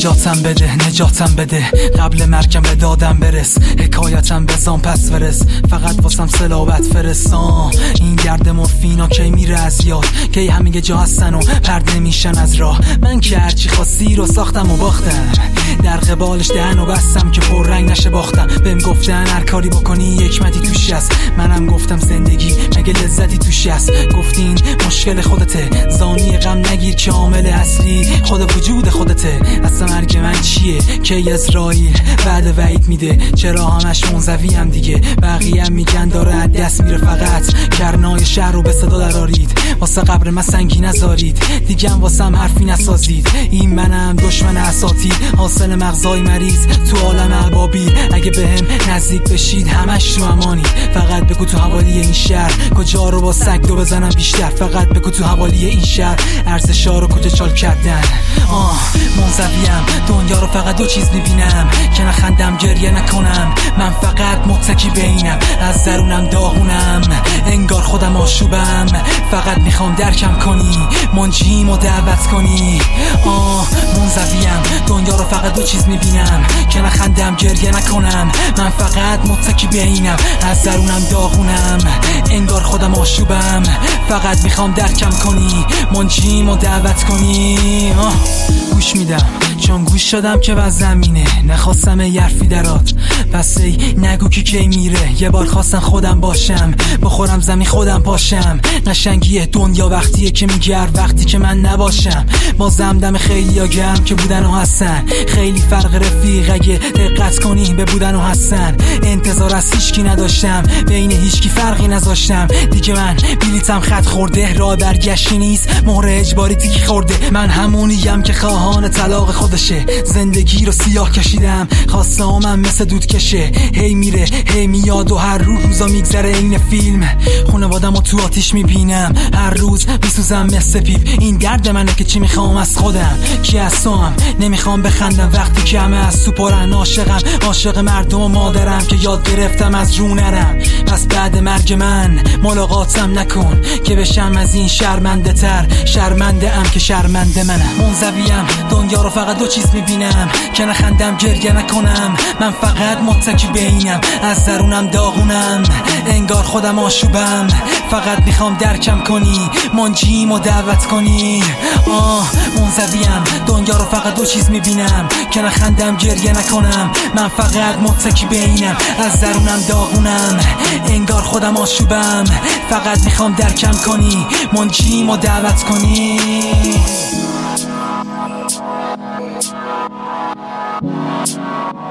نجاتم بده قبل مرگم به دادم برس، حکایتم بزن پس فرس، فقط واسم صلابت فرستان. این گرد مورفینا کی میره از یاد، کی همه جا هستن و پرده میشن از راه. من که هرچی خواستی رو ساختم و باختم، در قبالش دهن و بستم که پر رنگ نشه باختم. بهم گفتن هر کاری بکنی حکمتی توش هست، منم گفتم زندگی مگه لذتی توش هست. گفتین مشکل خودته، زانی غم نگیر که عامل اصلی خود وجود خودته. اصلا مرگ من چیه که اسرائیل بعد وعید میده، چرا همش منزوی هم دیگه. بقیه هم میگن داره از دست میره، فقط کرنای شهر رو به صدا درارید، واسه قبر من سنگی نذارید، دیگه هم واسه هم حرفی نسازید. این منم دشمن اساطیر، حاصل مغزای مریض تو عالم ابابیل. اگه بهم نزدیک بشید همش تو امانی، فقط بگو تو حوالی این شهر کجا رو با سگ دو بزنم بیشتر. فقط بگو تو حوالی این شهر ارزشا رو کجا چال کردن. منزویم دنیا رو فقط دو چیز میبینم، که نخندم گریه نکنم. من فقط متکی به اینم، از درونم داغونم، انگار خودم آشوبم. فقط میخوام درکم کنی، منجیم و دعوت کنی. منزویم دنیا رو فقط دو چیز میبینم، که نخندم گریه نکنم. من فقط متکی به اینم، از درونم داغونم، انگار خودم آشوبم. فقط میخوام درکم کنی، منجیم و دعوت کنی. گوش میدم چون گوش شدم که بز زمینه، نخواستم یه حرفی درات، پس ای نگو کی میره. یه بار خواستم خودم باشم، بخورم زمین خودم پاشم. قشنگی دنیا وقتیه که میگه وقتی که من نباشم. بازم دم خیلی ها گرم که بودن و هستن، خیلی فرق رفیق اگه دقت کنی به بودن و هستن. انتظار از هیچکی نداشتم، بین هیچکی فرقی نذاشتم. دیگه من بلیتم خط خورده، راه برگشتی نیست، مهر اجباری تیکی خورده. من همونیم که خواهان طلاق خودشه، زندگی رو سیاه کشیدم، خواسته من مثل دود کشه. هی میره هی میاد و هر روزا میگذره این فیلم. خانوادم رو تو آتیش میبینم، هر روز میسوزم مثل پیپ. این درد منه که چی میخوام از خودم، کی از تو هم نمیخوام بخندم وقتی که همه از تو پرن. عاشق مردم و مادرم که یاد گرفتم از رو نرم. پس بعد مرگ من ملاقاتم نکن که بشم از این شرمنده تر. شرمنده ام که شرمنده منم. منزویم دنیا رو فقط دو چیز میبینم، که نخندم گریه نکنم. من فقط متکی به اینم، از درونم داغونم، انگار خودم آشوبم. فقط میخوام درکم کنی، منجیم و دعوت کنی. منزویم دنیا رو فقط دو چیز میبینم، که نخندم گریه نکنم. من فقط متکی به اینم، از درونم داغونم، انگار خودم آشوبم. فقط میخوام درکم کنی، منجیم و دعوت کنی.